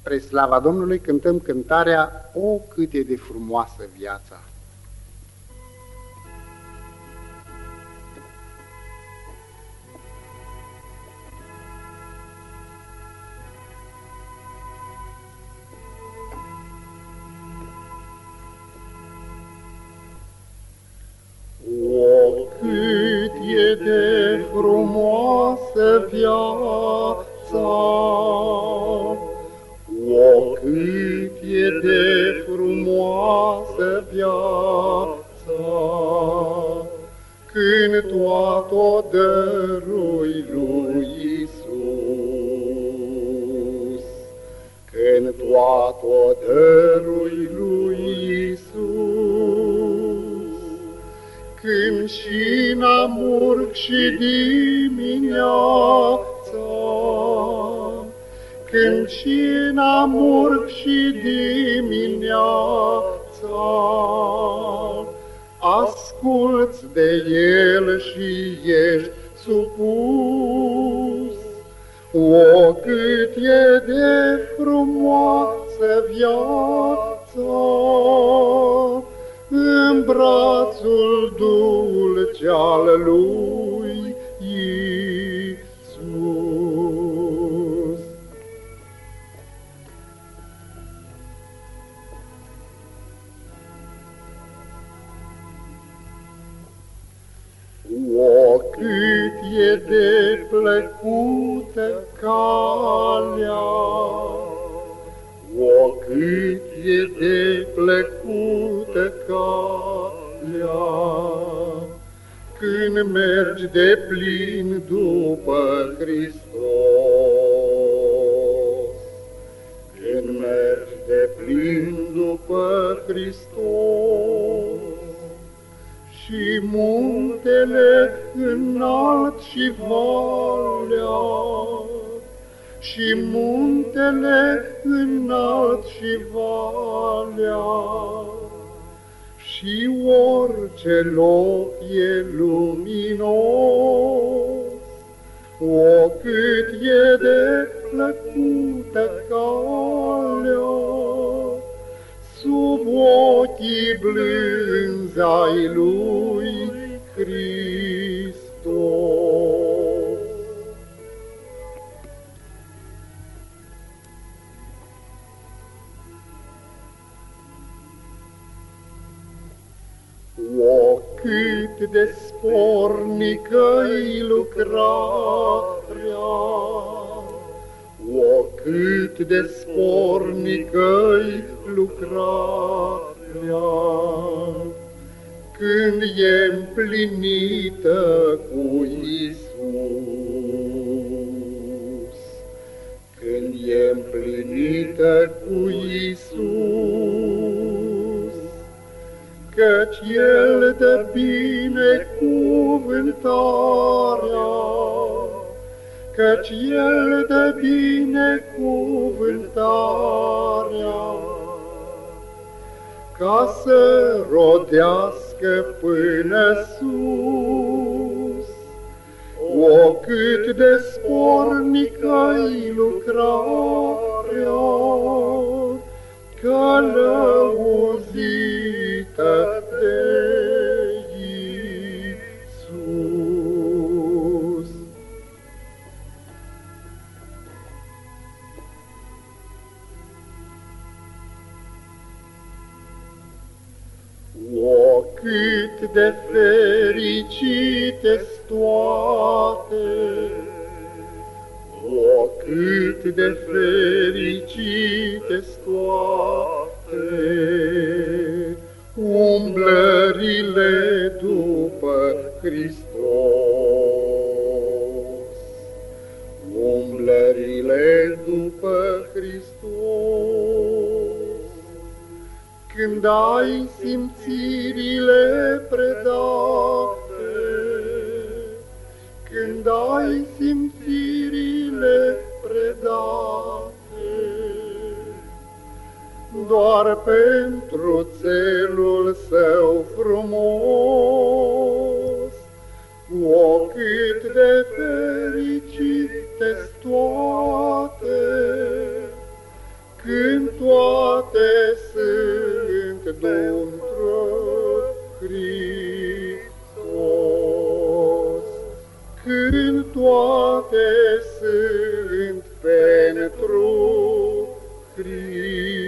Spre slava Domnului cântăm cântarea O, cât e de frumoasă viața! O, cât e de frumoasă viața! O, cât e de frumoasă viața! Când toată-o dărui lui Iisus, când toată-o dărui lui Iisus, când și n-amurg și dimineața, când și n-amurg și dimineața, asculți de El și ești supus. O, cât e de frumoasă viața în brațul dulce al lui Iisus. O, cât e de plăcută calea! O, cât e de plăcută calea! Când mergi de plin după Hristos, când mergi de plin după Hristos, și muntele înalt și valea, și muntele înalt și valea, și orice loc e luminos. O, cât e de plăcută calea sub ochii blânzi ai lui Hristos. O, cât de spornică-i lucrarea! O, cât de spornică-i lucrarea! Când e împlinită cu Iisus, când e împlinită cu Iisus, căci El dă binecuvântarea, căci El dă binecuvântarea, ca să rodească până sus. O, cât de spornică-i lucrarea, călăuzită de Iisus. O, cât de fericite-s toate! O, cât de fericite-s toate umblările după Hristos, umblările după Hristos. Când ai simțirile predate, când ai simțirile predate, doar pentru țelul său frumos, o, cât de fericite-s toate, când toate sunt dintr-o Hristos, când toate sunt pentru Hristos.